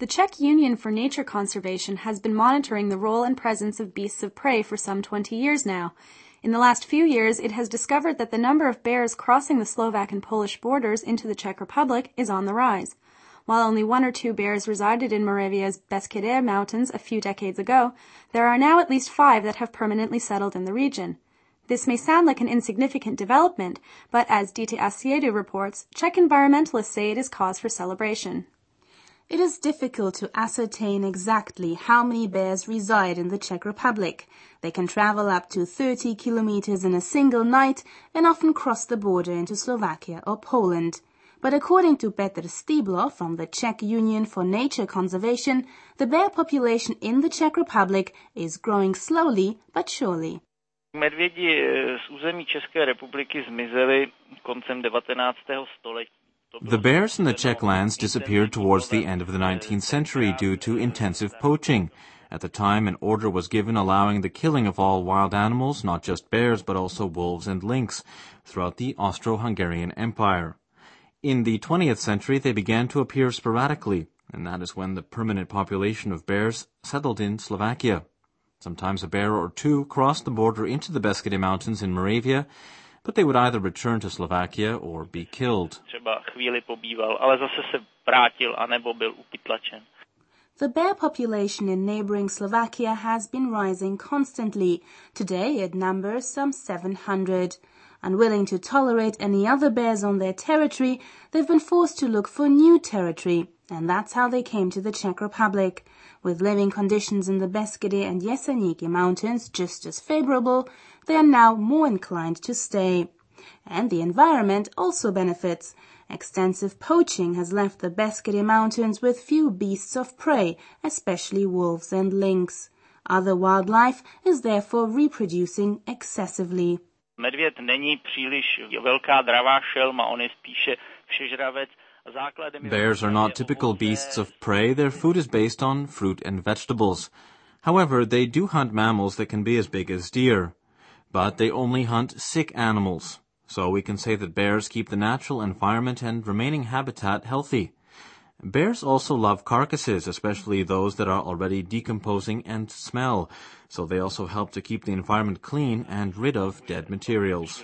The Czech Union for Nature Conservation has been monitoring the role and presence of beasts of prey for some 20 years now. In the last few years, it has discovered that the number of bears crossing the Slovak and Polish borders into the Czech Republic is on the rise. While only 1 or 2 bears resided in Moravia's Beskide Mountains a few decades ago, there are now at least 5 that have permanently settled in the region. This may sound like an insignificant development, but as Dita Asiedu reports, Czech environmentalists say it is cause for celebration. It is difficult to ascertain exactly how many bears reside in the Czech Republic. They can travel up to 30 kilometers in a single night and often cross the border into Slovakia or Poland. But according to Petr Stiblo from the Czech Union for Nature Conservation, the bear population in the Czech Republic is growing slowly but surely. Medvědi z území České republiky zmizeli koncem 19. století. The bears in the Czech lands disappeared towards the end of the 19th century due to intensive poaching. At the time, an order was given allowing the killing of all wild animals, not just bears, but also wolves and lynx, throughout the Austro-Hungarian Empire. In the 20th century, they began to appear sporadically, and that is when the permanent population of bears settled in Slovakia. Sometimes a bear or 2 crossed the border into the Beskide Mountains in Moravia, but they would either return to Slovakia or be killed. The bear population in neighboring Slovakia has been rising constantly. Today it numbers some 700. Unwilling to tolerate any other bears on their territory, they've been forced to look for new territory, and that's how they came to the Czech Republic. With living conditions in the Beskide and Jeseníky mountains just as favorable, they are now more inclined to stay. And the environment also benefits. Extensive poaching has left the Beskide mountains with few beasts of prey, especially wolves and lynx. Other wildlife is therefore reproducing excessively. Medvěd není příliš velká dravá šelma, on je spíše všežravec. Bears are not typical beasts of prey. Their food is based on fruit and vegetables. However, they do hunt mammals that can be as big as deer. But they only hunt sick animals. So we can say that bears keep the natural environment and remaining habitat healthy. Bears also love carcasses, especially those that are already decomposing and smell. So they also help to keep the environment clean and rid of dead materials.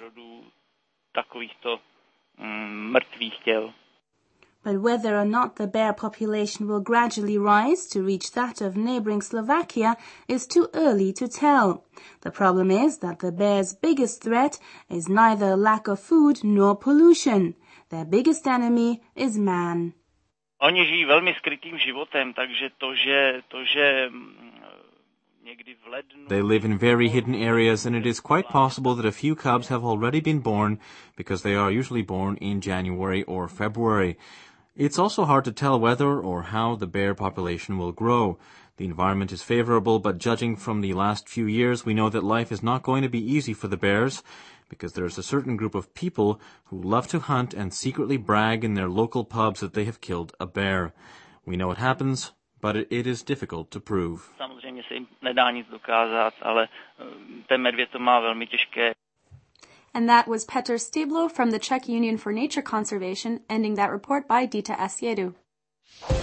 But whether or not the bear population will gradually rise to reach that of neighboring Slovakia is too early to tell. The problem is that the bear's biggest threat is neither lack of food nor pollution. Their biggest enemy is man. Oni žijí velmi skrytým životem, takže to, že někdy v lednu... They live in very hidden areas, and it is quite possible that a few cubs have already been born, because they are usually born in January or February. It's also hard to tell whether or how the bear population will grow. The environment is favorable, but judging from the last few years, we know that life is not going to be easy for the bears, because there is a certain group of people who love to hunt and secretly brag in their local pubs that they have killed a bear. We know it happens, but it is difficult to prove. Samozřejmě se jim nedá nic dokázat, ale ten medvěd to má velmi těžké. And that was Petr Stiblo from the Czech Union for Nature Conservation, ending that report by Dita Asiedu.